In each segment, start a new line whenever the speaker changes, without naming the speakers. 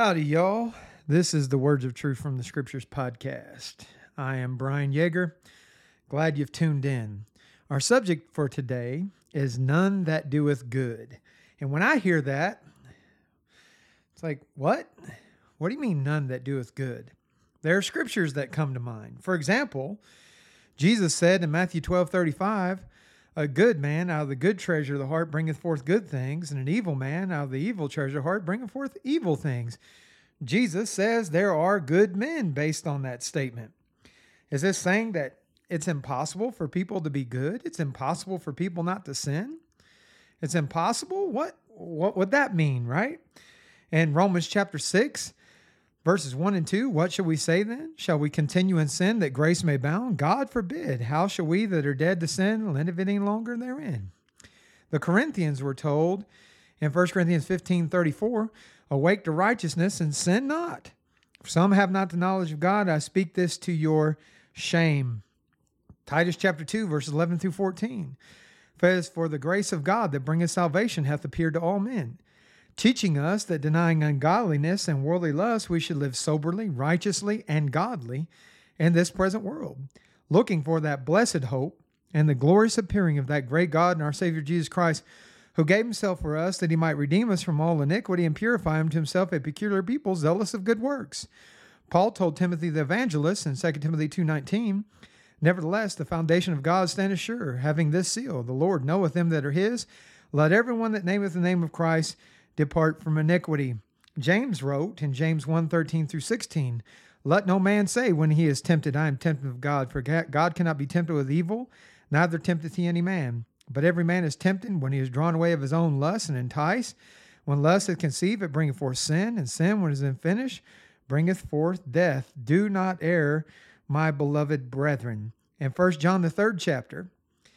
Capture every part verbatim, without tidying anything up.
Howdy, y'all. This is the Words of Truth from the Scriptures podcast. I am Brian Yeager. Glad you've tuned in. Our subject for today is none that doeth good. And when I hear that, it's like, what? What do you mean none that doeth good? There are scriptures that come to mind. For example, Jesus said in Matthew twelve thirty-five, a good man out of the good treasure of the heart bringeth forth good things, and an evil man out of the evil treasure of the heart bringeth forth evil things. Jesus says there are good men based on that statement. Is this saying that it's impossible for people to be good? It's impossible for people not to sin? It's impossible? What, what would that mean, right? In Romans chapter six, verses one and two, what shall we say then? Shall we continue in sin that grace may abound? God forbid. How shall we that are dead to sin live any longer therein? The Corinthians were told in First Corinthians fifteen thirty-four, awake to righteousness and sin not. If some have not the knowledge of God, I speak this to your shame. Titus chapter two, verses eleven through fourteen. As for the grace of God that bringeth salvation hath appeared to all men, teaching us that denying ungodliness and worldly lust, we should live soberly, righteously, and godly in this present world, looking for that blessed hope and the glorious appearing of that great God and our Savior Jesus Christ, who gave himself for us that he might redeem us from all iniquity and purify unto himself a peculiar people, zealous of good works. Paul told Timothy the evangelist in Second Timothy two nineteen, nevertheless, the foundation of God standeth sure, having this seal, the Lord knoweth them that are his. Let everyone that nameth the name of Christ depart from iniquity. James wrote in James one thirteen through sixteen, let no man say when he is tempted, I am tempted of God, for God cannot be tempted with evil, neither tempteth he any man. But every man is tempted when he is drawn away of his own lust and enticed. When lust is conceived, it bringeth forth sin, and sin, when it is finished, bringeth forth death. Do not err, my beloved brethren. And First John, the third chapter,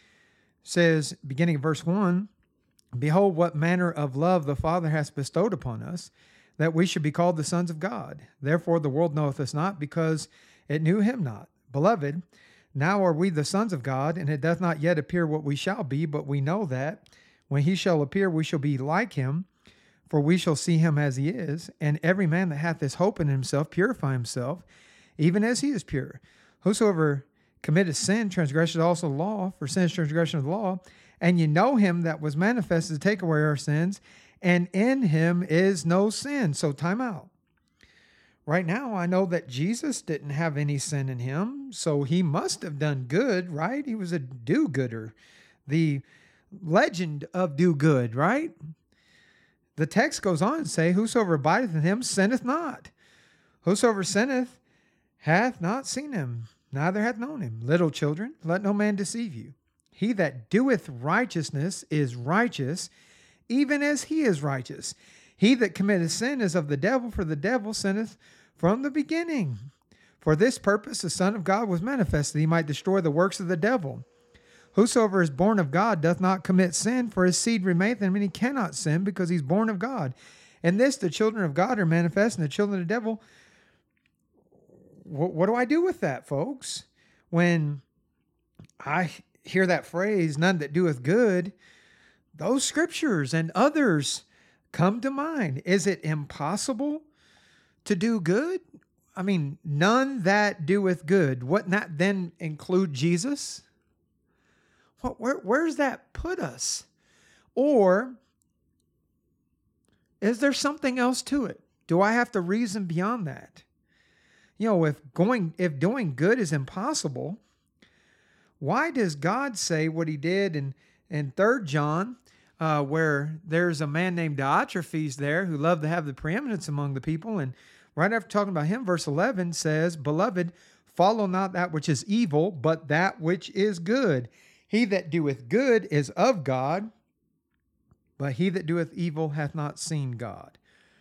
says, beginning of verse one, behold, what manner of love the Father hath bestowed upon us, that we should be called the sons of God. Therefore the world knoweth us not, because it knew him not. Beloved, now are we the sons of God, and it doth not yet appear what we shall be, but we know that when he shall appear, we shall be like him, for we shall see him as he is. And every man that hath this hope in himself purify himself, even as he is pure. Whosoever committeth sin transgresseth also the law, for sin is transgression of the law. And ye know him that was manifested to take away our sins, and in him is no sin. So time out. Right now, I know that Jesus didn't have any sin in him, so he must have done good, right? He was a do-gooder, the legend of do-good, right? The text goes on to say, whosoever abideth in him sinneth not. Whosoever sinneth hath not seen him, neither hath known him. Little children, let no man deceive you. He that doeth righteousness is righteous, even as he is righteous. He that committeth sin is of the devil, for the devil sinneth from the beginning. For this purpose the Son of God was manifest, that he might destroy the works of the devil. Whosoever is born of God doth not commit sin, for his seed remaineth in him, and he cannot sin, because he is born of God. And this the children of God are manifest, and the children of the devil. What, what do I do with that, folks? When I hear that phrase, none that doeth good, those scriptures and others come to mind. Is it impossible to do good? I mean, none that doeth good. Wouldn't that then include Jesus? What, where, where's that put us? Or is there something else to it? Do I have to reason beyond that? You know, if going, if doing good is impossible, why does God say what he did in, in Third John, Uh, where there's a man named Diotrephes there who loved to have the preeminence among the people. And right after talking about him, verse eleven says, beloved, follow not that which is evil, but that which is good. He that doeth good is of God, but he that doeth evil hath not seen God.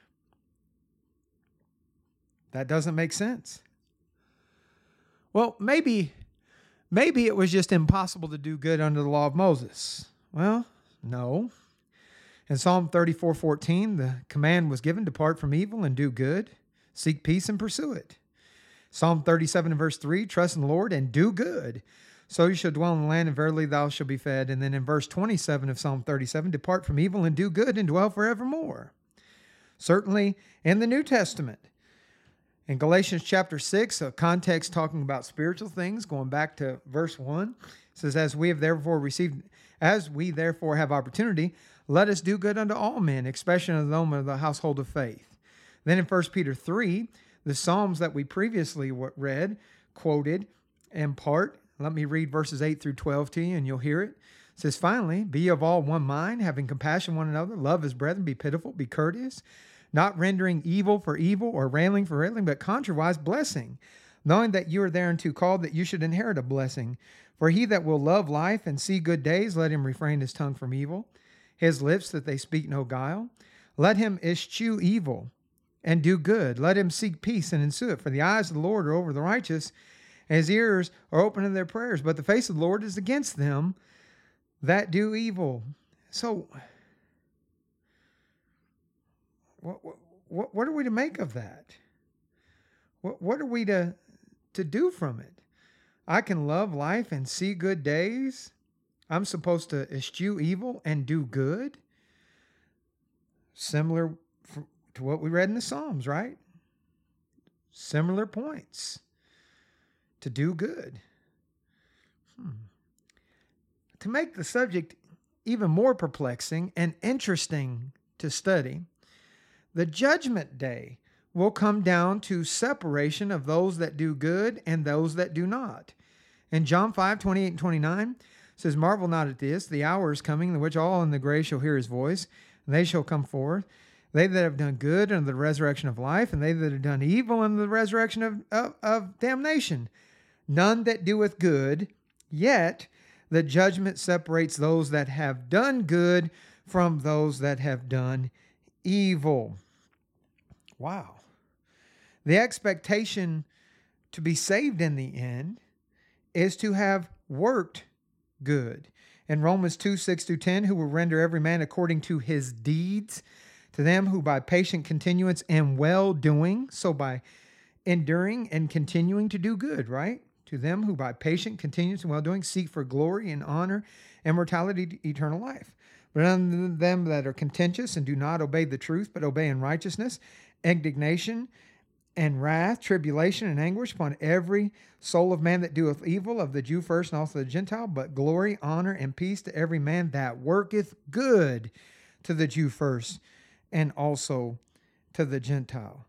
That doesn't make sense. Well, maybe, maybe it was just impossible to do good under the law of Moses. Well, no. In Psalm thirty-four fourteen, the command was given, depart from evil and do good, seek peace and pursue it. Psalm thirty-seven and verse three, trust in the Lord and do good, so you shall dwell in the land, and verily thou shalt be fed. And then in verse twenty-seven of Psalm thirty-seven, depart from evil and do good and dwell forevermore. certainly in the New Testament. In Galatians chapter six, a context talking about spiritual things, going back to verse one, it says, As we have therefore received, as we therefore have opportunity, let us do good unto all men, especially unto them of the household of faith. Then in First Peter three, the Psalms that we previously read, quoted in part, let me read verses eight through twelve to you and you'll hear it. It says, Finally, be of all one mind, having compassion one another, love as brethren, be pitiful, be courteous, not rendering evil for evil or railing for railing, but contrariwise blessing, knowing that you are thereunto called, that you should inherit a blessing. For he that will love life and see good days, let him refrain his tongue from evil, his lips that they speak no guile. Let him eschew evil and do good. Let him seek peace and ensue it. For the eyes of the Lord are over the righteous, and his ears are open to their prayers. But the face of the Lord is against them that do evil. So, what what what are we to make of that? What what are we to to do from it? I can love life and see good days. I'm supposed to eschew evil and do good. Similar to what we read in the Psalms, right? Similar points. To do good. Hmm. To make the subject even more perplexing and interesting to study, the judgment day will come down to separation of those that do good and those that do not. In John five, twenty-eight and twenty-nine, it says, Marvel not at this, the hour is coming in which all in the grave shall hear his voice, and they shall come forth, they that have done good unto the resurrection of life, and they that have done evil unto the resurrection of, of, of damnation. None that doeth good, yet the judgment separates those that have done good from those that have done evil. Wow. The expectation to be saved in the end is to have worked good. In Romans two, six through ten, who will render every man according to his deeds, to them who by patient continuance and well-doing, so by enduring and continuing to do good, right? To them who by patient continuance and well-doing seek for glory and honor, immortality, eternal life. But unto them that are contentious and do not obey the truth, but obey in righteousness, indignation and wrath, tribulation and anguish upon every soul of man that doeth evil, of the Jew first and also the Gentile, but glory, honor, and peace to every man that worketh good, to the Jew first and also to the Gentile.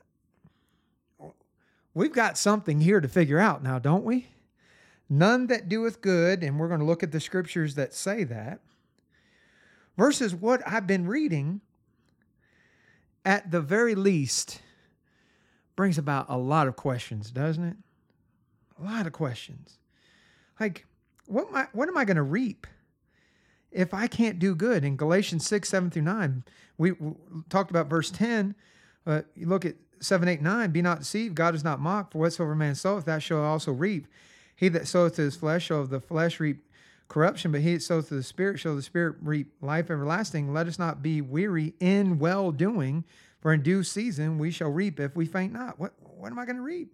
We've got something here to figure out now, don't we? None that doeth good, and we're going to look at the scriptures that say that, versus what I've been reading, at the very least, brings about a lot of questions, doesn't it? A lot of questions. Like, what am I, what am I going to reap if I can't do good? In Galatians six, seven through nine, we, we talked about verse ten. Uh, you look at seven, eight, nine. Be not deceived, God is not mocked. For whatsoever man soweth, that shall also reap. He that soweth to his flesh shall of the flesh reap corruption, but he that soweth to the Spirit shall of the Spirit reap life everlasting. Let us not be weary in well-doing, for in due season we shall reap if we faint not. What, what am I going to reap?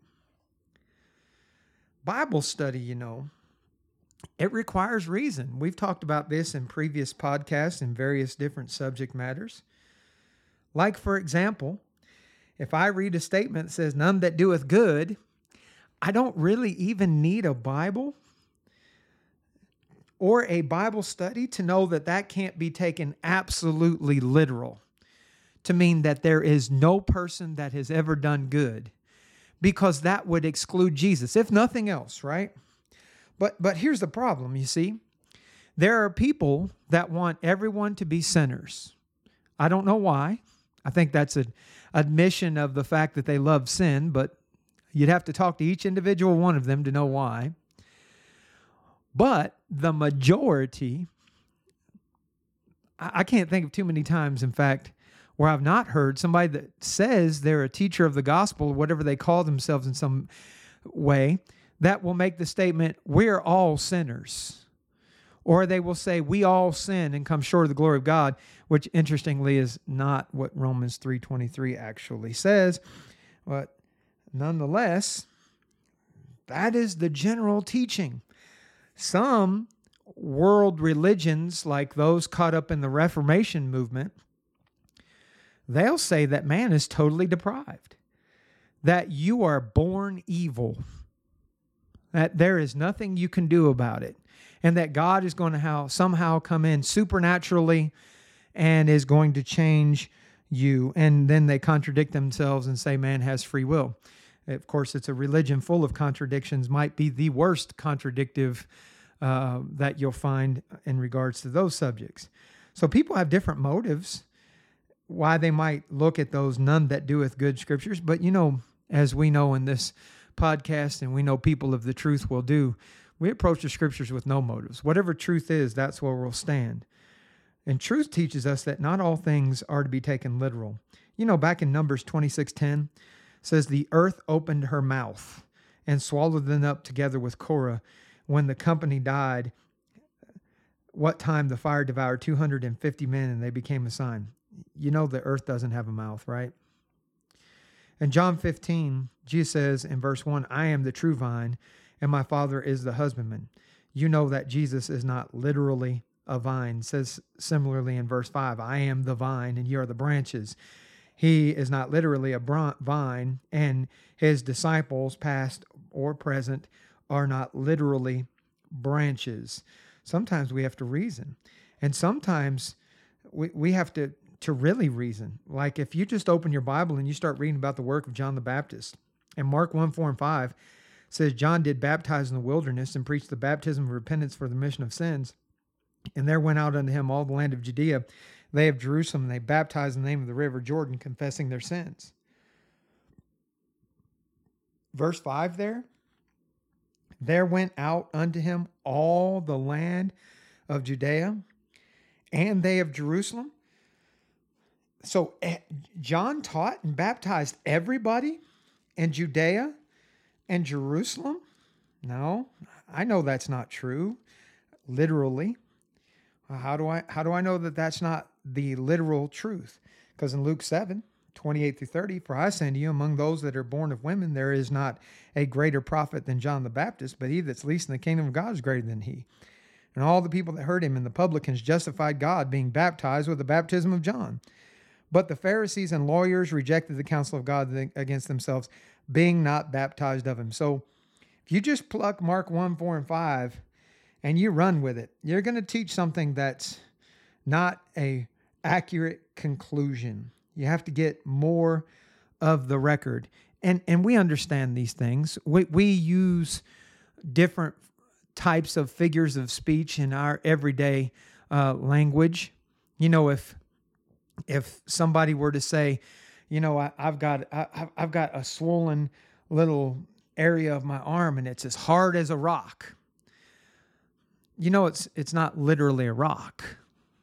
Bible study, you know, it requires reason. We've talked about this in previous podcasts in various different subject matters. Like, for example, if I read a statement that says, none that doeth good, I don't really even need a Bible or a Bible study to know that that can't be taken absolutely literal, to mean that there is no person that has ever done good, because that would exclude Jesus, if nothing else, right? But but here's the problem, you see. There are people that want everyone to be sinners. I don't know why. I think that's an admission of the fact that they love sin, but you'd have to talk to each individual one of them to know why. But the majority, I can't think of too many times, in fact, where I've not heard somebody that says they're a teacher of the gospel, whatever they call themselves in some way, that will make the statement, we're all sinners. Or they will say, we all sin and come short of the glory of God, which interestingly is not what Romans three twenty-three actually says. But nonetheless, that is the general teaching. Some world religions, like those caught up in the Reformation movement, they'll say that man is totally deprived, that you are born evil, that there is nothing you can do about it, and that God is going to how, somehow come in supernaturally and is going to change you. And then they contradict themselves and say man has free will. Of course, it's a religion full of contradictions, might be the worst contradictive uh, that you'll find in regards to those subjects. So people have different motives why they might look at those none that doeth good scriptures. But, you know, as we know in this podcast, and we know people of the truth will do, we approach the scriptures with no motives. Whatever truth is, that's where we'll stand. And truth teaches us that not all things are to be taken literal. You know, back in Numbers twenty-six ten, says the earth opened her mouth and swallowed them up together with Korah. When the company died, what time the fire devoured two hundred fifty men and they became a sign. You know the earth doesn't have a mouth, right? In John fifteen, Jesus says in verse one, I am the true vine and my Father is the husbandman. You know that Jesus is not literally a vine. It says similarly in verse five, I am the vine and you are the branches. He is not literally a vine, and his disciples, past or present, are not literally branches. Sometimes we have to reason, and sometimes we, we have to, to really reason. Like if you just open your Bible and you start reading about the work of John the Baptist, and Mark one, four, and five says, John did baptize in the wilderness and preached the baptism of repentance for the remission of sins. And there went out unto him all the land of Judea, they of Jerusalem, and they baptized in the name of the river Jordan, confessing their sins. Verse five there, there went out unto him all the land of Judea, and they of Jerusalem. So John taught and baptized everybody in Judea and Jerusalem? No, I know that's not true, literally. How do I how do I know that that's not the literal truth? Because in Luke seven, twenty-eight through thirty, for I say unto you, among those that are born of women, there is not a greater prophet than John the Baptist, but he that's least in the kingdom of God is greater than he. And all the people that heard him and the publicans justified God, being baptized with the baptism of John. But the Pharisees and lawyers rejected the counsel of God against themselves, being not baptized of him. So if you just pluck Mark one, four, and five, and you run with it, you're going to teach something that's not a accurate conclusion. You have to get more of the record. And and we understand these things. We we use different types of figures of speech in our everyday uh, language. You know, if if somebody were to say, you know, I, I've got I, I've got a swollen little area of my arm and it's as hard as a rock. You know, it's it's not literally a rock.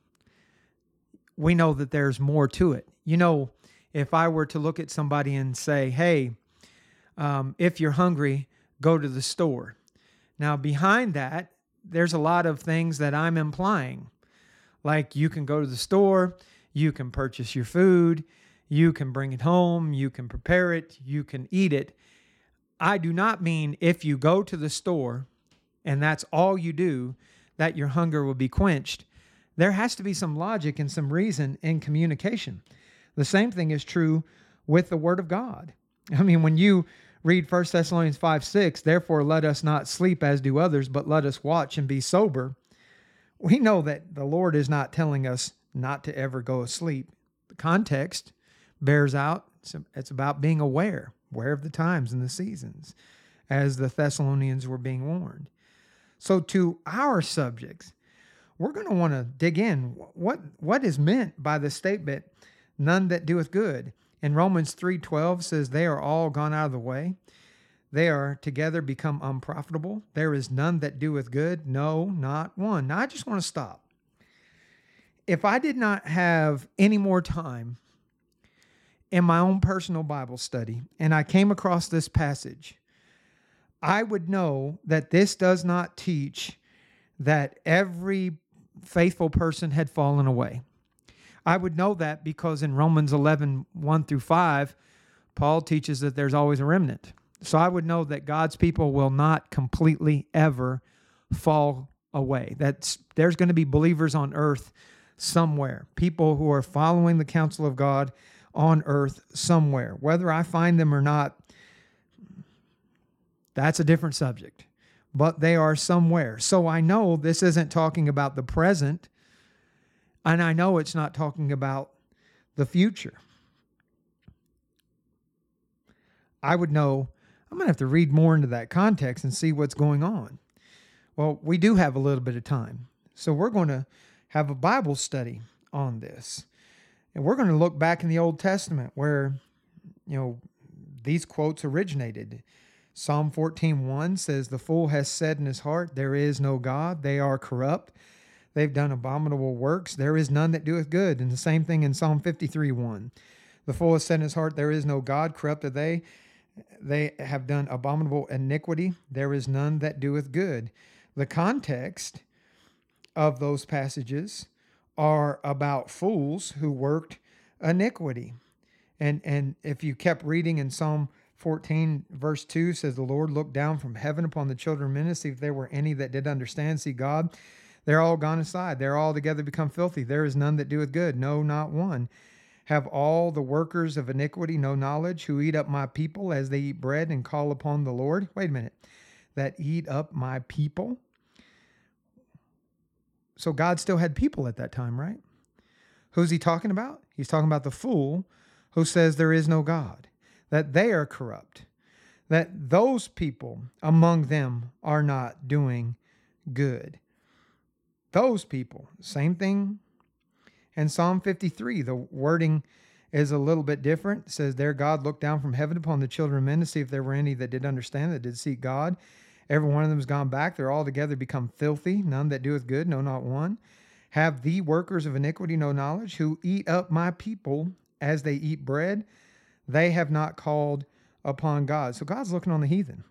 We know that there's more to it. You know, if I were to look at somebody and say, hey, um, if you're hungry, go to the store. Now, behind that, there's a lot of things that I'm implying. Like you can go to the store, you can purchase your food, you can bring it home, you can prepare it, you can eat it. I do not mean if you go to the store and that's all you do, that your hunger will be quenched. There has to be some logic and some reason in communication. The same thing is true with the Word of God. I mean, when you read First Thessalonians five, six, therefore let us not sleep as do others, but let us watch and be sober. We know that the Lord is not telling us not to ever go asleep. The context bears out, it's about being aware, aware of the times and the seasons, as the Thessalonians were being warned. So to our subjects, we're going to want to dig in. What, what is meant by the statement, none that doeth good? In Romans three twelve says, they are all gone out of the way. They are together become unprofitable. There is none that doeth good. No, not one. Now, I just want to stop. If I did not have any more time in my own personal Bible study, and I came across this passage, I would know that this does not teach that every faithful person had fallen away. I would know that because in Romans eleven, one through five, Paul teaches that there's always a remnant. So I would know that God's people will not completely ever fall away. That's, there's going to be believers on earth somewhere, people who are following the counsel of God, on earth somewhere. Whether I find them or not, that's a different subject. But they are somewhere. So I know this isn't talking about the present, and I know it's not talking about the future. I would know, I'm going to have to read more into that context and see what's going on. Well, we do have a little bit of time. So we're going to have a Bible study on this. And we're going to look back in the Old Testament where, you know, these quotes originated. Psalm fourteen one says, "The fool has said in his heart, there is no God. They are corrupt. They've done abominable works. There is none that doeth good." And the same thing in Psalm fifty-three one. "The fool has said in his heart, there is no God. Corrupt are they. They have done abominable iniquity. There is none that doeth good." The context of those passages are about fools who worked iniquity. And, and if you kept reading in Psalm fourteen, verse two says, "The Lord looked down from heaven upon the children of men to see if there were any that did understand. See God, they're all gone aside. They're all together become filthy. There is none that doeth good. No, not one. Have all the workers of iniquity no knowledge, who eat up my people as they eat bread and call upon the Lord?" Wait a minute. That eat up my people? So God still had people at that time, right? Who's he talking about? He's talking about the fool who says there is no God, that they are corrupt, that those people among them are not doing good. Those people, same thing. In Psalm fifty-three, the wording is a little bit different. It says, "There God looked down from heaven upon the children of men to see if there were any that did understand, that did seek God. Every one of them is gone back. They're all together become filthy. None that doeth good, no, not one. Have the workers of iniquity no knowledge, who eat up my people as they eat bread? They have not called upon God." So God's looking on the heathen.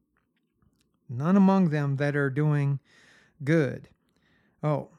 None among them that are doing good. Oh,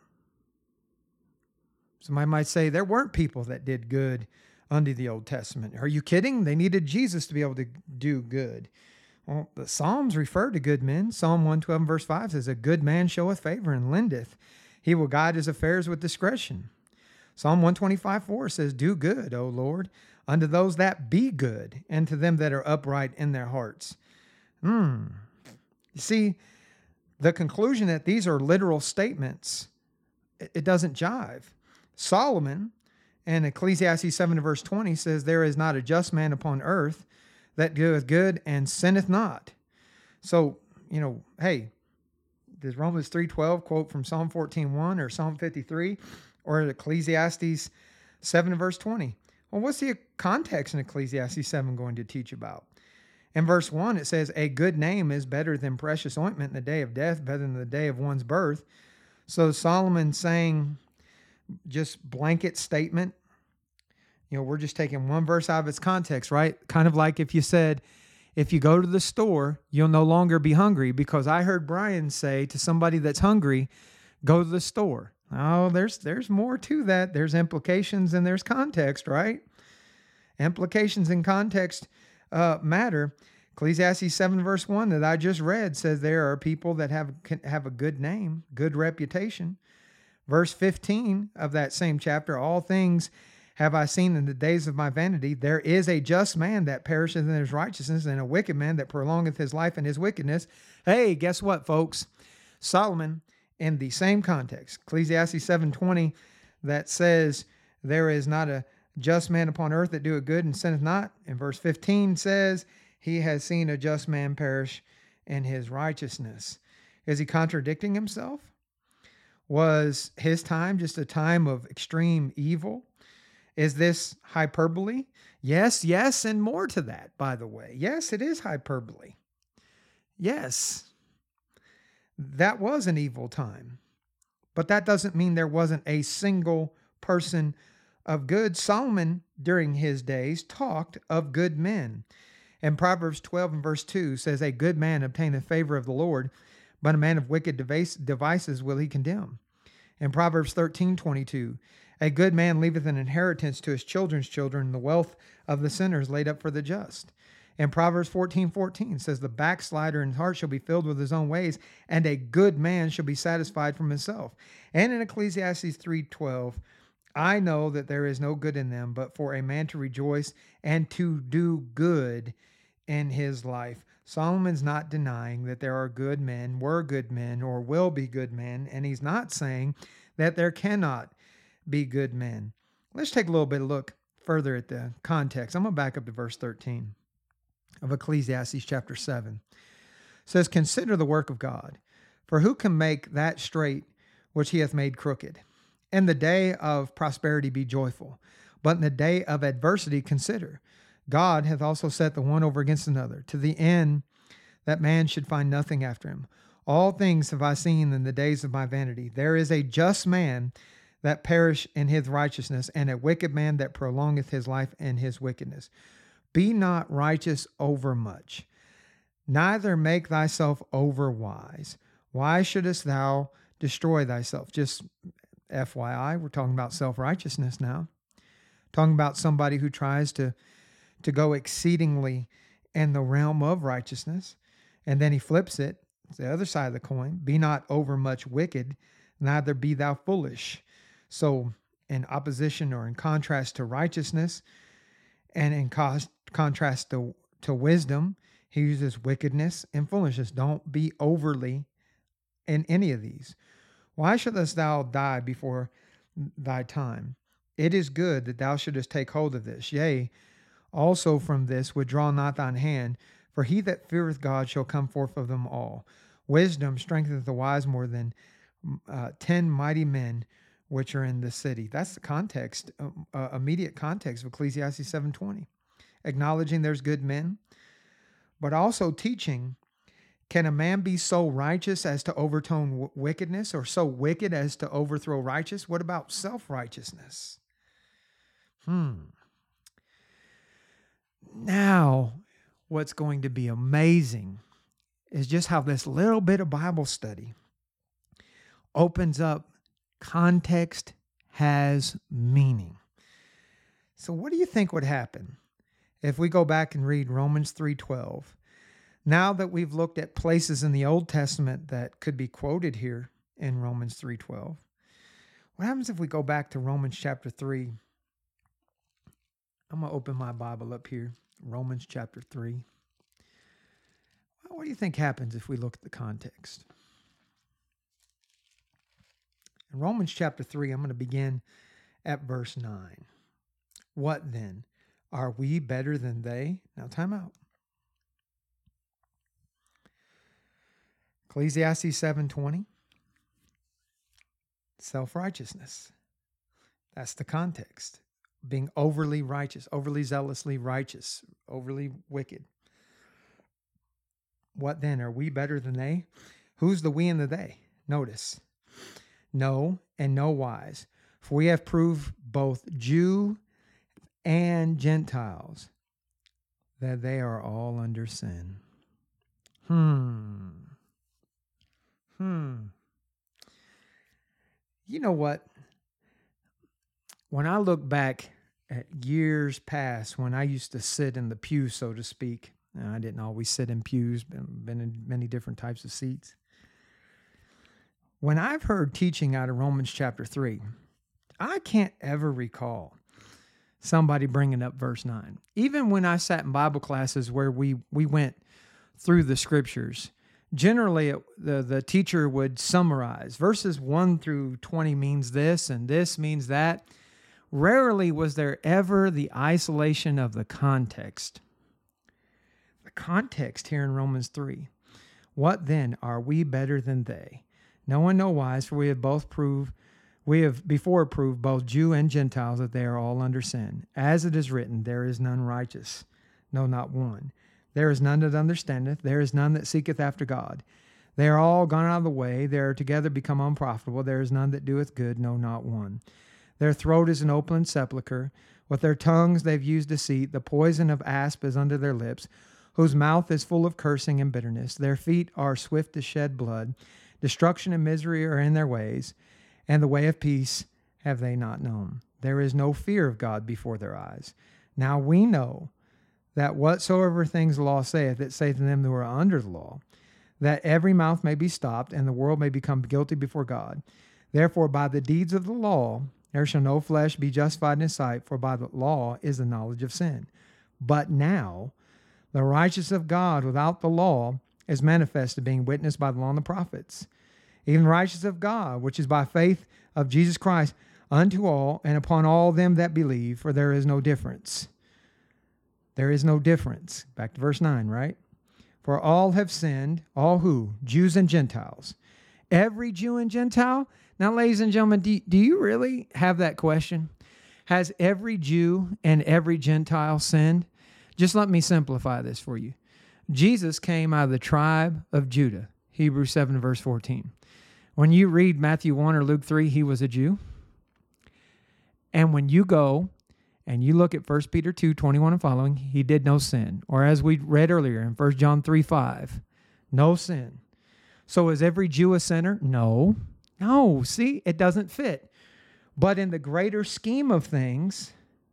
somebody might say there weren't people that did good under the Old Testament. Are you kidding? They needed Jesus to be able to do good. Well, the Psalms refer to good men. Psalm one twelve verse five says, "A good man showeth favor and lendeth. He will guide his affairs with discretion." Psalm one twenty-five four says, "Do good, O Lord, unto those that be good, and to them that are upright in their hearts." Hmm. You see, the conclusion that these are literal statements, it doesn't jive. Solomon in Ecclesiastes seven verse twenty says, "There is not a just man upon earth that doeth good and sinneth not." So, you know, hey, does Romans three twelve quote from Psalm fourteen one or Psalm fifty-three or Ecclesiastes seven verse twenty? Well, what's the context in Ecclesiastes seven going to teach about? In verse one, it says, "A good name is better than precious ointment in the day of death, better than the day of one's birth." So Solomon's saying, just blanket statement, you know, we're just taking one verse out of its context, right? Kind of like if you said, if you go to the store, you'll no longer be hungry, because I heard Brian say to somebody that's hungry, go to the store. Oh, there's there's more to that. There's implications and there's context, right? Implications and context uh, matter. Ecclesiastes seven verse one that I just read says there are people that have have a good name, good reputation. Verse fifteen of that same chapter, "All things have I seen in the days of my vanity. There is a just man that perisheth in his righteousness, and a wicked man that prolongeth his life in his wickedness." Hey, guess what, folks? Solomon, in the same context, Ecclesiastes seven twenty, that says, "There is not a just man upon earth that doeth good and sinneth not." In verse fifteen says, "He has seen a just man perish in his righteousness." Is he contradicting himself? Was his time just a time of extreme evil? Is this hyperbole? Yes, yes, and more to that, by the way. Yes, it is hyperbole. Yes, that was an evil time. But that doesn't mean there wasn't a single person of good. Solomon, during his days, talked of good men. And Proverbs twelve and verse two says, "A good man obtaineth favor of the Lord, but a man of wicked device, devices will he condemn." In Proverbs thirteen twenty-two, "A good man leaveth an inheritance to his children's children, and the wealth of the sinners laid up for the just." And Proverbs fourteen fourteen says, "The backslider in his heart shall be filled with his own ways, and a good man shall be satisfied from himself." And in Ecclesiastes three twelve, I know that there is no good in them, but for a man to rejoice and to do good in his life. Solomon's not denying that there are good men, were good men, or will be good men, and he's not saying that there cannot be good men. Let's take a little bit of look further at the context. I'm going to back up to verse thirteen of Ecclesiastes chapter seven. It says, "Consider the work of God, for who can make that straight which he hath made crooked? In the day of prosperity be joyful, but in the day of adversity consider. God hath also set the one over against another, to the end that man should find nothing after him. All things have I seen in the days of my vanity. There is a just man that perish in his righteousness, and a wicked man that prolongeth his life in his wickedness. Be not righteous overmuch, neither make thyself overwise. Why shouldest thou destroy thyself?" Just F Y I, we're talking about self-righteousness now. Talking about somebody who tries to, to go exceedingly in the realm of righteousness. And then he flips it. It's the other side of the coin. "Be not overmuch wicked, neither be thou foolish." So in opposition or in contrast to righteousness and in cost, contrast to, to wisdom, he uses wickedness and foolishness. Don't be overly in any of these. "Why shouldest thou die before thy time? It is good that thou shouldest take hold of this. Yea, also from this withdraw not thine hand, for he that feareth God shall come forth of them all. Wisdom strengtheneth the wise more than uh, ten mighty men which are in the city." That's the context, uh, immediate context of Ecclesiastes seven twenty. Acknowledging there's good men, but also teaching, can a man be so righteous as to overturn w- wickedness, or so wicked as to overthrow righteous? What about self-righteousness? Hmm. Now, what's going to be amazing is just how this little bit of Bible study opens up context has meaning. So what do you think would happen if we go back and read Romans three twelve? Now that we've looked at places in the Old Testament that could be quoted here in Romans three twelve, what happens if we go back to Romans chapter three? I'm going to open my Bible up here, Romans chapter three. What do you think happens if we look at the context? In Romans chapter three, I'm going to begin at verse nine. "What then? Are we better than they?" Now, time out. Ecclesiastes seven twenty. Self-righteousness. That's the context. Being overly righteous, overly zealously righteous, overly wicked. "What then? Are we better than they?" Who's the we and the they? Notice. "No, and no wise. For we have proved both Jew and Gentiles that they are all under sin." Hmm. Hmm. You know what? When I look back at years past, when I used to sit in the pew, so to speak, and I didn't always sit in pews, been, been in many different types of seats. When I've heard teaching out of Romans chapter three, I can't ever recall somebody bringing up verse nine. Even when I sat in Bible classes where we, we went through the scriptures, generally it, the, the teacher would summarize. Verses one through twenty means this, and this means that. Rarely was there ever the isolation of the context. The context here in Romans three. "What then? Are we better than they? No one no wise, for we have both proved, we have before proved both Jew and Gentiles that they are all under sin. As it is written, there is none righteous, no, not one. There is none that understandeth, there is none that seeketh after God. They are all gone out of the way, they are together become unprofitable. There is none that doeth good, no, not one. Their throat is an open sepulchre. With their tongues they've used deceit. The poison of asp is under their lips, whose mouth is full of cursing and bitterness. Their feet are swift to shed blood. Destruction and misery are in their ways, and the way of peace have they not known. There is no fear of God before their eyes. Now we know that whatsoever things the law saith, it saith to them who are under the law, that every mouth may be stopped, and the world may become guilty before God. Therefore, by the deeds of the law, there shall no flesh be justified in his sight, for by the law is the knowledge of sin. But now the righteousness of God without the law is manifested, being witnessed by the law and the prophets, even the righteousness of God, which is by faith of Jesus Christ, unto all and upon all them that believe, for there is no difference. There is no difference. Back to verse nine, right? For all have sinned, all who? Jews and Gentiles. Every Jew and Gentile? Now, ladies and gentlemen, do, do you really have that question? Has every Jew and every Gentile sinned? Just let me simplify this for you. Jesus came out of the tribe of Judah, Hebrews seven, verse fourteen. When you read Matthew one or Luke three, he was a Jew. And when you go and you look at First Peter two, twenty-one and following, he did no sin. Or as we read earlier in First John three, five, no sin. So is every Jew a sinner? No. No, see, it doesn't fit. But in the greater scheme of things,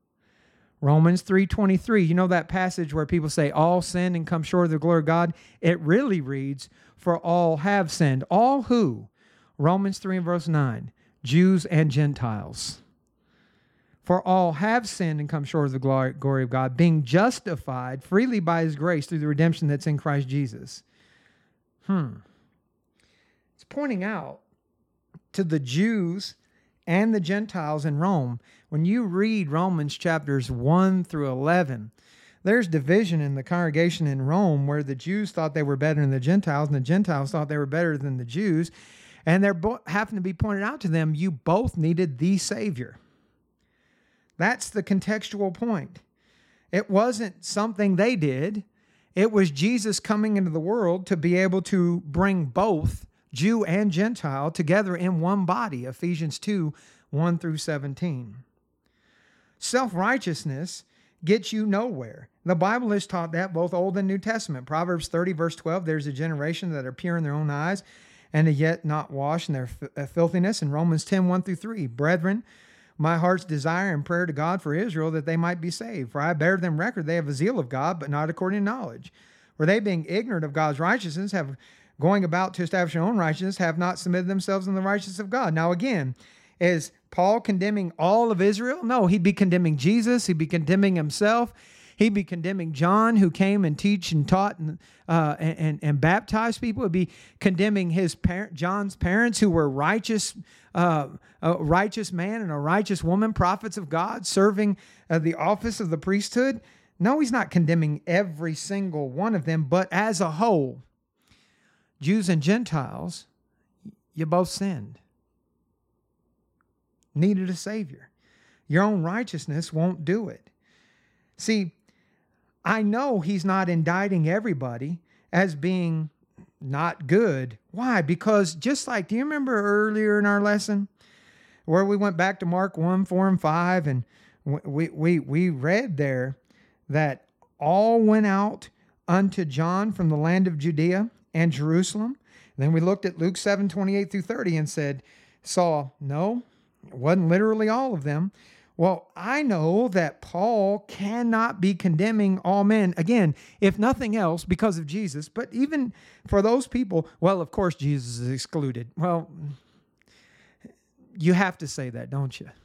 Romans three twenty-three, you know that passage where people say all sin and come short of the glory of God? It really reads, for all have sinned. All who? Romans three and verse nine, Jews and Gentiles. For all have sinned and come short of the glory, glory of God, being justified freely by his grace through the redemption that's in Christ Jesus. Hmm. It's pointing out to the Jews and the Gentiles in Rome, when you read Romans chapters one through eleven, there's division in the congregation in Rome where the Jews thought they were better than the Gentiles and the Gentiles thought they were better than the Jews. And they're bo- happened to be pointed out to them, you both needed the Savior. That's the contextual point. It wasn't something they did. It was Jesus coming into the world to be able to bring both Jew and Gentile together in one body, Ephesians two, one through seventeen. Self-righteousness gets you nowhere. The Bible has taught that both Old and New Testament. Proverbs thirty, verse twelve, there's a generation that are pure in their own eyes and are yet not washed in their f- filthiness. And Romans ten, one through three, brethren, my heart's desire and prayer to God for Israel that they might be saved. For I bear them record they have a zeal of God, but not according to knowledge. For they, being ignorant of God's righteousness, have going about to establish their own righteousness, have not submitted themselves in the righteousness of God. Now again, is Paul condemning all of Israel? No, he'd be condemning Jesus. He'd be condemning himself. He'd be condemning John, who came and teach and taught and uh, and, and, and baptized people. He'd be condemning his parent, John's parents, who were righteous, uh, a righteous man and a righteous woman, prophets of God, serving uh, the office of the priesthood. No, he's not condemning every single one of them, but as a whole, Jews and Gentiles, you both sinned. Needed a Savior. Your own righteousness won't do it. See, I know he's not indicting everybody as being not good. Why? Because just like, do you remember earlier in our lesson where we went back to Mark one, four, and five, and we, we, we read there that all went out unto John from the land of Judea and Jerusalem. Then we looked at Luke seven, twenty-eight through thirty and said, saw, no, it wasn't literally all of them. Well, I know that Paul cannot be condemning all men, again, if nothing else, because of Jesus. But even for those people, well, of course, Jesus is excluded. Well, you have to say that, don't you?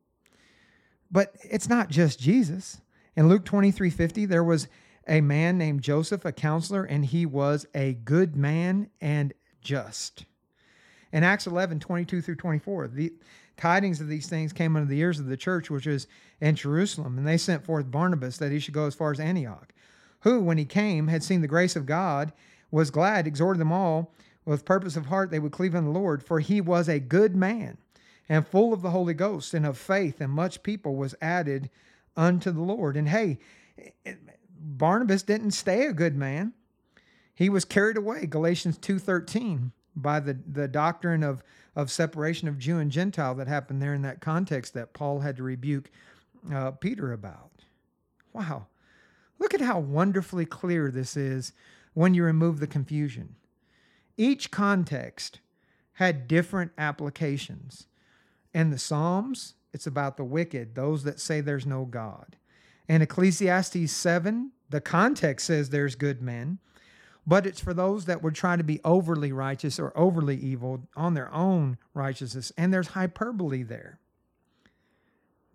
But it's not just Jesus. In Luke twenty-three fifty, there was a man named Joseph, a counselor, and he was a good man and just. In Acts eleven, twenty-two through twenty-four, the tidings of these things came unto the ears of the church, which was in Jerusalem, and they sent forth Barnabas that he should go as far as Antioch, who, when he came, had seen the grace of God, was glad, exhorted them all, with purpose of heart they would cleave unto the Lord, for he was a good man, and full of the Holy Ghost, and of faith, and much people was added unto the Lord. And hey, Barnabas didn't stay a good man. He was carried away, Galatians two thirteen, by the, the doctrine of, of separation of Jew and Gentile that happened there in that context that Paul had to rebuke uh, Peter about. Wow. Look at how wonderfully clear this is when you remove the confusion. Each context had different applications. In the Psalms, it's about the wicked, those that say there's no God. In Ecclesiastes seven, the context says there's good men, but it's for those that would try to be overly righteous or overly evil on their own righteousness, and there's hyperbole there.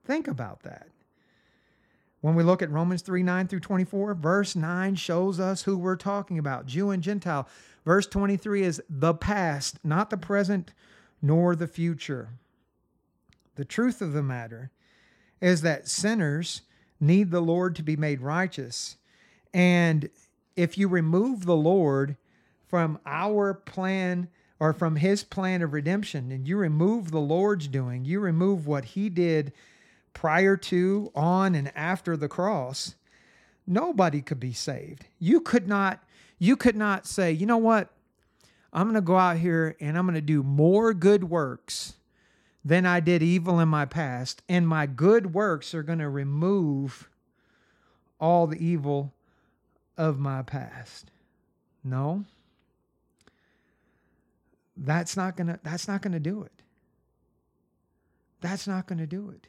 Think about that. When we look at Romans three, nine through twenty-four, verse nine shows us who we're talking about, Jew and Gentile. Verse twenty-three is the past, not the present, nor the future. The truth of the matter is that sinners need the Lord to be made righteous. And if you remove the Lord from our plan or from his plan of redemption, and you remove the Lord's doing, you remove what he did prior to, on, and after the cross, nobody could be saved. You could not, you could not say, you know what? I'm going to go out here and I'm going to do more good works than I did evil in my past, and my good works are going to remove all the evil of my past. No. That's not going to that's not going to do it. That's not going to do it.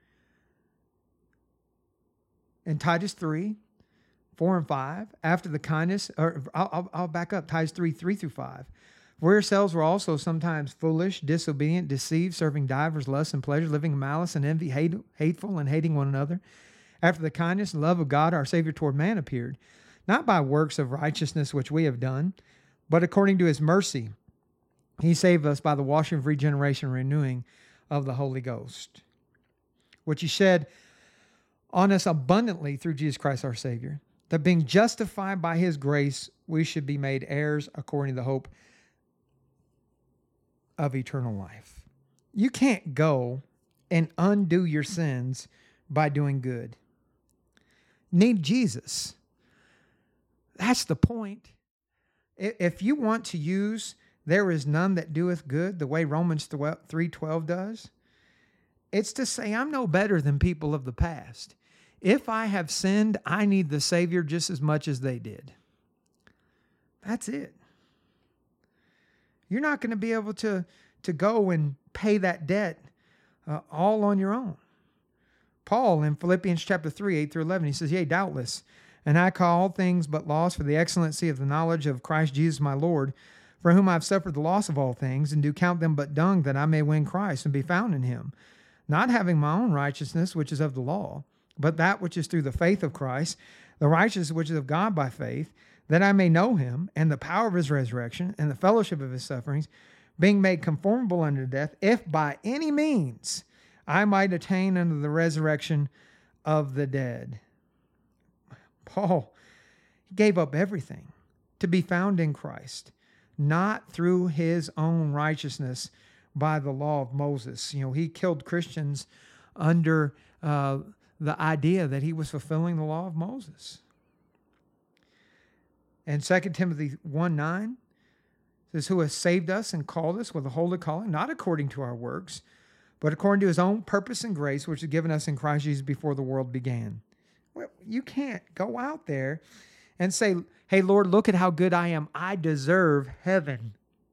In Titus three, four and five, after the kindness, or I'll, I'll, I'll back up, Titus three, three through five. For yourselves were also sometimes foolish, disobedient, deceived, serving divers lusts and pleasures, living in malice and envy, hate, hateful, and hating one another. After the kindness and love of God, our Savior toward man appeared, not by works of righteousness which we have done, but according to his mercy, he saved us by the washing of regeneration and renewing of the Holy Ghost, which he shed on us abundantly through Jesus Christ our Savior, that being justified by his grace, we should be made heirs according to the hope of eternal life. You can't go and undo your sins by doing good. Need Jesus. That's the point. If you want to use there is none that doeth good the way Romans three twelve does, it's to say I'm no better than people of the past. If I have sinned, I need the Savior just as much as they did. That's it. You're not going to be able to, to go and pay that debt uh, all on your own. Paul in Philippians chapter three, eight through eleven, he says, yea, doubtless, and I call all things but loss for the excellency of the knowledge of Christ Jesus my Lord, for whom I have suffered the loss of all things, and do count them but dung, that I may win Christ and be found in him, not having my own righteousness, which is of the law, but that which is through the faith of Christ, the righteousness which is of God by faith, that I may know him, and the power of his resurrection, and the fellowship of his sufferings, being made conformable unto death, if by any means I might attain unto the resurrection of the dead. Paul gave up everything to be found in Christ, not through his own righteousness by the law of Moses. You know, he killed Christians under uh, the idea that he was fulfilling the law of Moses. And Second Timothy one nine says, who has saved us and called us with a holy calling, not according to our works, but according to his own purpose and grace, which is given us in Christ Jesus before the world began. Well, you can't go out there and say, hey, Lord, look at how good I am. I deserve heaven.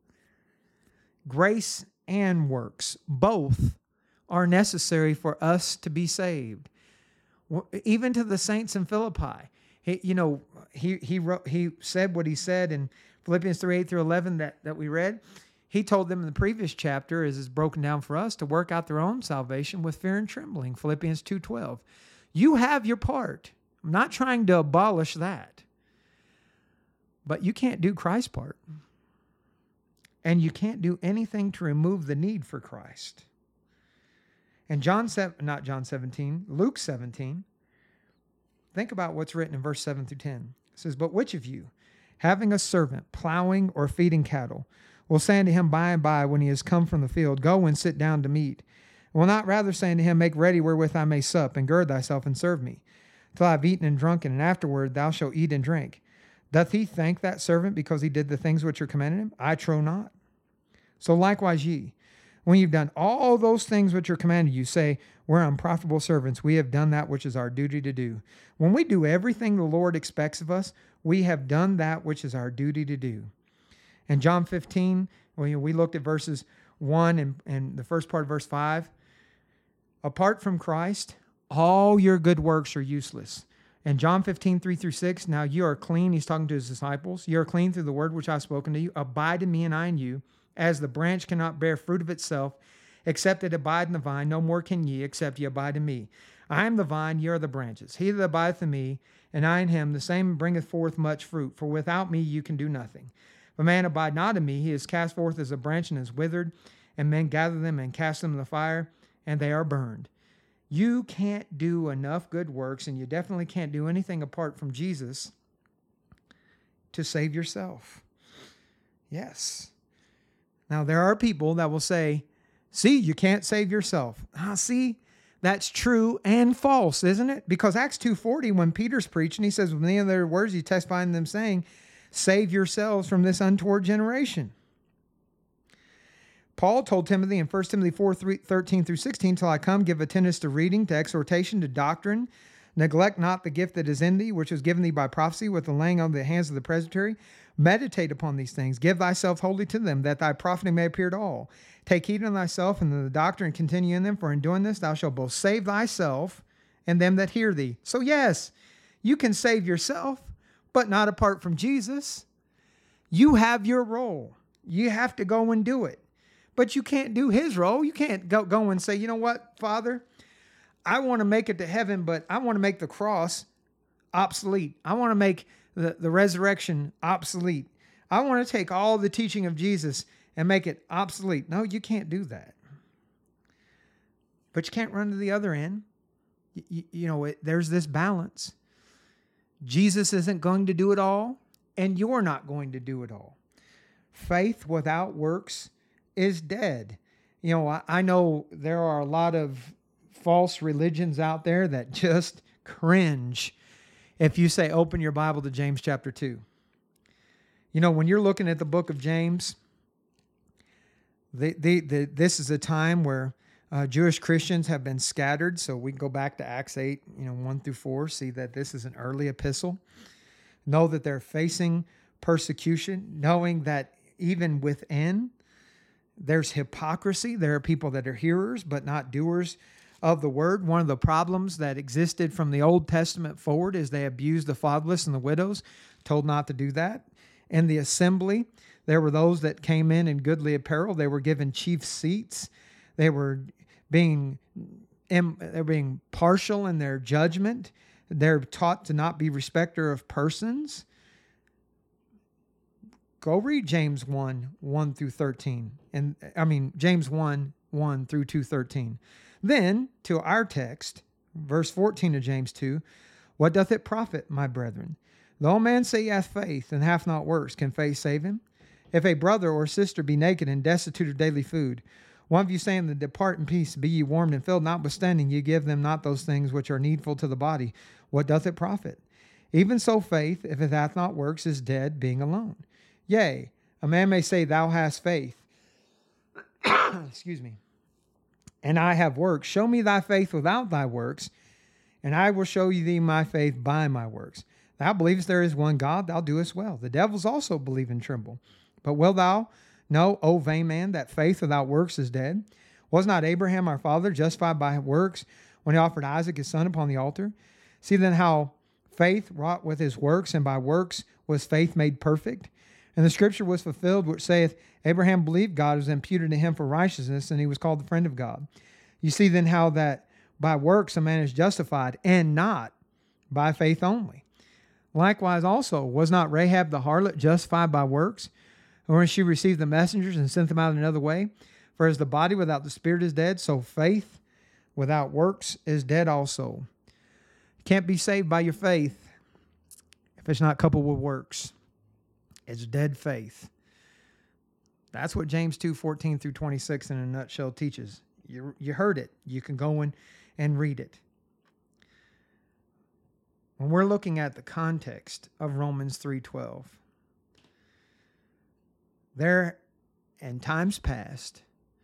Grace and works, both are necessary for us to be saved. Even to the saints in Philippi, he, you know, he he wrote, he said what he said in Philippians three, eight through eleven that, that we read. He told them in the previous chapter, as is broken down for us, to work out their own salvation with fear and trembling. Philippians two twelve. You have your part. I'm not trying to abolish that. But you can't do Christ's part. And you can't do anything to remove the need for Christ. And John, not John seventeen, Luke seventeen, think about what's written in verse seven through ten. It says, but which of you, having a servant plowing or feeding cattle, will say unto him by and by when he is come from the field, go and sit down to meat? And will not rather say unto him, make ready wherewith I may sup, and gird thyself and serve me, till I have eaten and drunken, and afterward thou shalt eat and drink? Doth he thank that servant because he did the things which are commanded him? I trow not. So likewise ye, when you've done all those things which are commanded you, say, we're unprofitable servants. We have done that which is our duty to do. When we do everything the Lord expects of us, we have done that which is our duty to do. And John fifteen, we we looked at verses one and, and the first part of verse five. Apart from Christ, all your good works are useless. And John fifteen, three through six, now you are clean. He's talking to his disciples. You are clean through the word which I have spoken to you. Abide in me and I in you. As the branch cannot bear fruit of itself, Except it abide in the vine, no more can ye, except ye abide in me. I am the vine, ye are the branches. He that abideth in me, and I in him, the same bringeth forth much fruit. For without me you can do nothing. If a man abide not in me, he is cast forth as a branch and is withered, and men gather them and cast them in the fire, and they are burned. You can't do enough good works, and you definitely can't do anything apart from Jesus to save yourself. Yes. Now, there are people that will say, see, you can't save yourself. Ah, see, that's true and false, isn't it? Because Acts two forty, when Peter's preaching, he says, with many other words, he testifying them saying, save yourselves from this untoward generation. Paul told Timothy in First Timothy four, thirteen through sixteen, till I come, give attendance to reading, to exhortation, to doctrine. Neglect not the gift that is in thee, which was given thee by prophecy with the laying on the hands of the presbytery. Meditate upon these things. Give thyself wholly to them, that thy profiting may appear to all. Take heed unto thyself and to the doctrine, and continue in them, for in doing this thou shalt both save thyself and them that hear thee. So yes, you can save yourself, but not apart from Jesus. You have your role. You have to go and do it. But you can't do his role. You can't go, go and say, you know what, Father, I want to make it to heaven, but I want to make the cross obsolete. I want to make the, the resurrection obsolete. I want to take all the teaching of Jesus and make it obsolete. No, you can't do that. But you can't run to the other end. You, you know, it, there's this balance. Jesus isn't going to do it all, and you're not going to do it all. Faith without works is dead. You know, I, I know there are a lot of false religions out there that just cringe if you say, open your Bible to James chapter two. You know, when you're looking at the book of James, the, the, the, this is a time where uh, Jewish Christians have been scattered. So we can go back to Acts eight, you know, one through four, see that this is an early epistle. Know that they're facing persecution, knowing that even within there's hypocrisy. There are people that are hearers but not doers of the word. One of the problems that existed from the Old Testament forward is they abused the fatherless and the widows, told not to do that. In the assembly, there were those that came in in goodly apparel. They were given chief seats. They were being, they were being partial in their judgment. They're taught to not be respecter of persons. Go read James one, one through thirteen. And I mean, James one, one through two thirteen. Then, to our text, verse fourteen of James two, what doth it profit, my brethren? Though a man say he hath faith, and hath not works, can faith save him? If a brother or sister be naked and destitute of daily food, one of you saying, depart in peace, be ye warmed and filled, notwithstanding ye give them not those things which are needful to the body, what doth it profit? Even so faith, if it hath not works, is dead, being alone. Yea, a man may say, thou hast faith, excuse me, and I have works. Show me thy faith without thy works, and I will show you thee my faith by my works. Thou believest there is one God, thou doest well. The devils also believe and tremble. But wilt thou know, O vain man, that faith without works is dead? Was not Abraham our father justified by works when he offered Isaac his son upon the altar? See then how faith wrought with his works, and by works was faith made perfect. And the scripture was fulfilled, which saith, Abraham believed God, was imputed to him for righteousness, and he was called the friend of God. You see then how that by works a man is justified, and not by faith only. Likewise also, was not Rahab the harlot justified by works, or when she received the messengers and sent them out another way? For as the body without the spirit is dead, so faith without works is dead also. You can't be saved by your faith if it's not coupled with works. It's dead faith. That's what James two, fourteen through twenty-six in a nutshell teaches. You, you heard it. You can go in and read it. When we're looking at the context of Romans three twelve, there, in times past,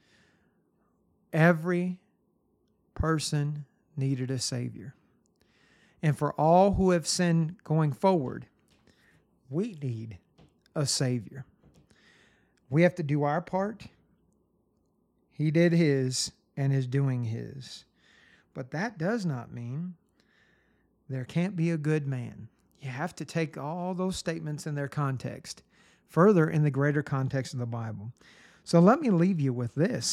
every person needed a Savior. And for all who have sinned going forward, we need a Savior. We have to do our part. He did his and is doing his. But that does not mean there can't be a good man. You have to take all those statements in their context, further in the greater context of the Bible. So let me leave you with this.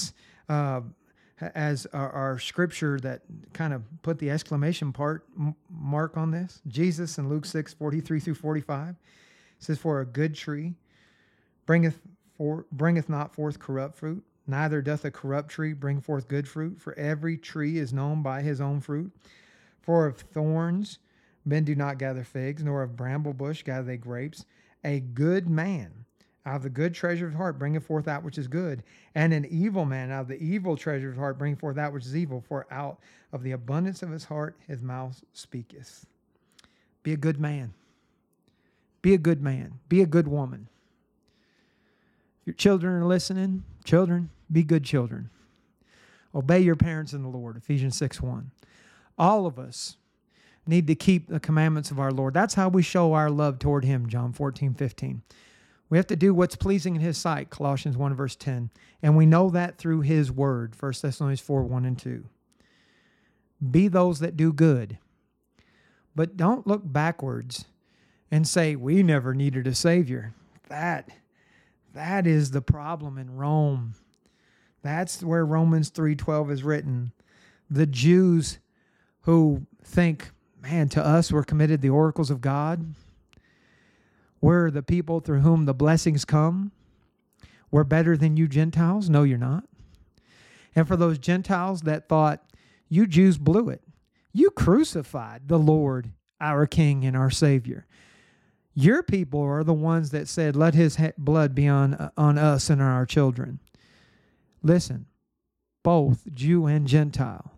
uh, as our, our scripture that kind of put the exclamation part m- mark on this. Jesus in Luke six forty-three through forty-five says, "For a good tree bringeth for bringeth not forth corrupt fruit, neither doth a corrupt tree bring forth good fruit. For every tree is known by his own fruit. For of thorns men do not gather figs, nor of bramble bush gather they grapes. A good man out of the good treasure of his heart bringeth forth that which is good, and an evil man out of the evil treasure of his heart bringeth forth that which is evil. For out of the abundance of his heart his mouth speaketh." Be a good man. Be a good man. Be a good woman. If your children are listening, children, be good children. Obey your parents in the Lord, Ephesians six one. All of us need to keep the commandments of our Lord. That's how we show our love toward him, John fourteen fifteen. We have to do what's pleasing in his sight, Colossians one verse ten. And we know that through his word, First Thessalonians four one and two. Be those that do good. But don't look backwards and say, we never needed a Savior. That, that is the problem in Rome. That's where Romans three twelve is written. The Jews who think, man, to us we're committed the oracles of God. We're the people through whom the blessings come. We're better than you Gentiles. No, you're not. And for those Gentiles that thought, you Jews blew it. You crucified the Lord, our King and our Savior. Your people are the ones that said, let his blood be on, on us and on our children. Listen, both Jew and Gentile,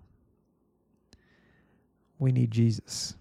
we need Jesus.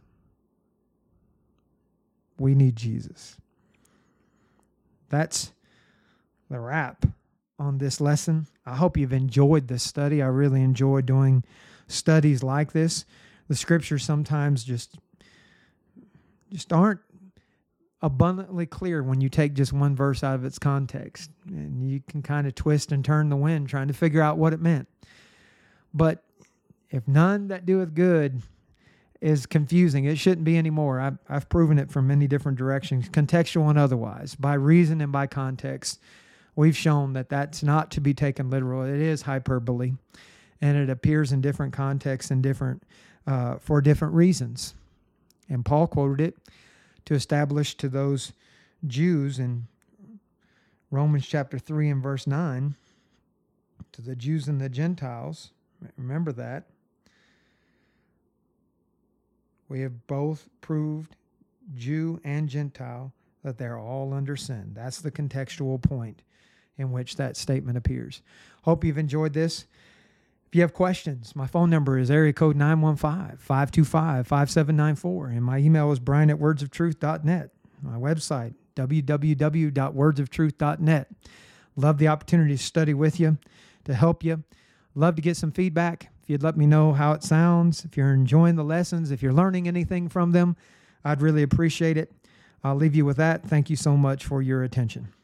We need Jesus. That's the wrap on this lesson. I hope you've enjoyed this study. I really enjoy doing studies like this. The scriptures sometimes just, just aren't abundantly clear when you take just one verse out of its context. And you can kind of twist and turn the wind trying to figure out what it meant. But if none that doeth good is confusing, it shouldn't be anymore. I've, I've proven it from many different directions, contextual and otherwise. By reason and by context, we've shown that that's not to be taken literal. It is hyperbole, and it appears in different contexts and different uh, for different reasons. And Paul quoted it to establish to those Jews in Romans chapter three and verse nine, to the Jews and the Gentiles, remember that, we have both proved, Jew and Gentile, that they're all under sin. That's the contextual point in which that statement appears. Hope you've enjoyed this. If you have questions, my phone number is area code nine one five, five two five, five seven nine four, and my email is brian at words of truth dot net. My website, w w w dot words of truth dot net. Love the opportunity to study with you, to help you. Love to get some feedback. If you'd let me know how it sounds, if you're enjoying the lessons, if you're learning anything from them, I'd really appreciate it. I'll leave you with that. Thank you so much for your attention.